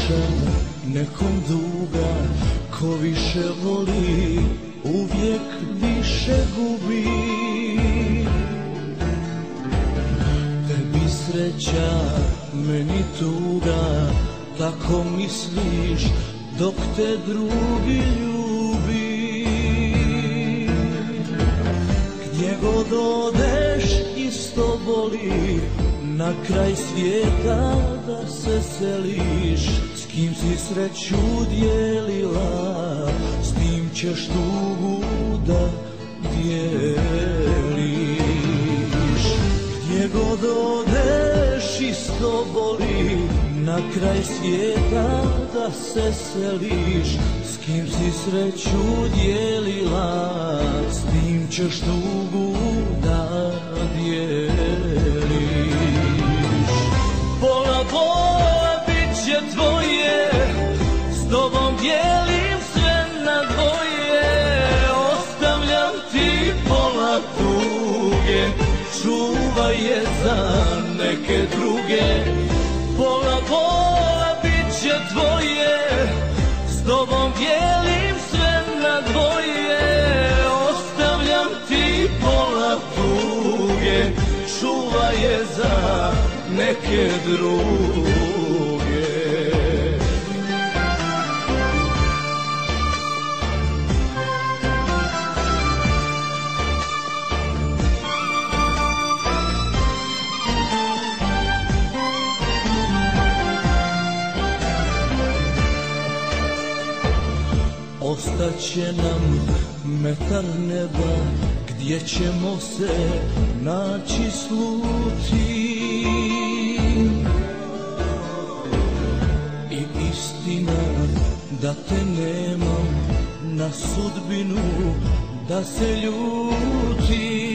duša nekom duga, ko više voli uvijek više gubi. Tebi sreća, meni tuga, tako misliš dok te drugi ljubi. Gdje god odeš isto boli, na kraj svijeta da se seliš. S kim si sreću dijelila, s tim ćeš tugu da dijeliš. Gdje god odeš isto boli, na kraj svijeta da se seliš. S kim si sreću dijelila, s tim ćeš tugu da dijeliš. Pola pola bit će tvoje, s tobom dijelim sve na dvoje. Ostavljam ti pola tuge, čuvaj je za neke druge. Pola pola bit će tvoje, s tobom dijelim sve na dvoje. Ostavljam ti pola tuge, čuvaj je za neke druge. Ostaće nam metar neba, gdje ćemo se naći sluti. I istina da te nemam, na sudbinu da se ljuti.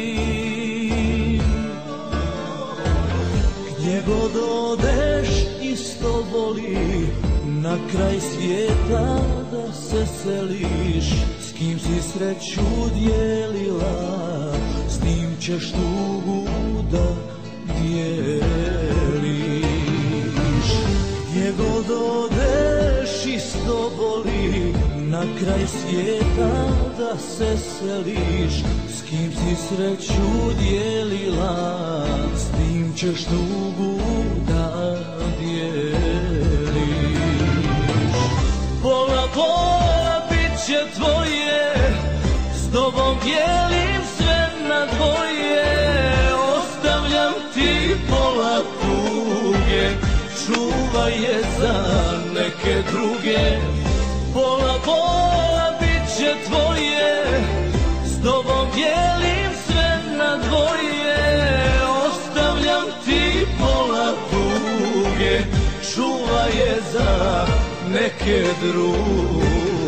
Gdje god odeš isto boli, na kraj svijeta da se seliš. S kim si sreću dijelila, s tim ćeš tugu da dijeliš. Gdje god odeš isto boli, na kraj svijeta da se seliš. S kim si sreću dijelila, s tim ćeš tugu da dijeliš. Pola pola bit će tvoje, s tobom dijelim sve na dvoje. Ostavljam ti pola tuge, čuvaj je za neke druge. Pola pola bit će tvoje, s tobom dijelim sve na dvoje. Ostavljam ti pola tuge, čuvaj je za neke druge.